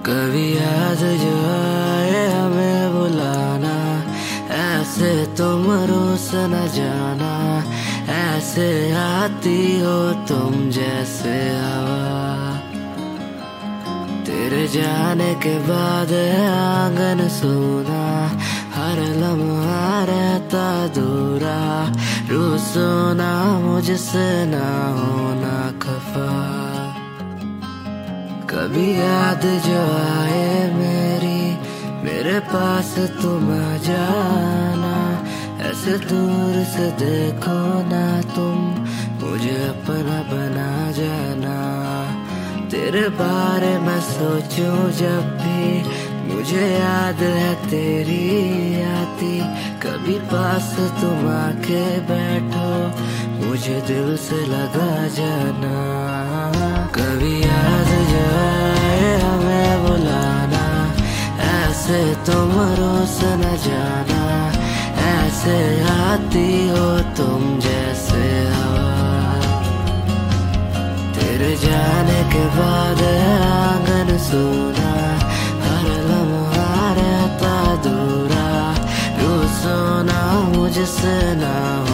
कभी याद जो आए हमें बुलाना, ऐसे तुम रोस न जाना। ऐसे आती हो तुम जैसे हवा, तेरे जाने के बाद आंगन सूना। हर लम्हा रहता दूरा, रूसो ना मुझसे ना होना खफा। कभी याद जो आए मेरे पास तुम आ जाना। ऐसे दूर से देखो ना तुम, मुझे अपना बना जाना। तेरे बारे में सोचूं जब भी, मुझे याद है तेरी आती। कभी पास तुम आके बैठो, मुझे दिल से लगा जाना। कभी याद जो आए हमें बुलाना, ऐसे तुम रोस न जाना। ऐसे आती हो तुम जैसे हवा, तेरे जाने के बाद आंगन सूना। हर लम्हा रहता दूरा, रूसो ना मुझसे ना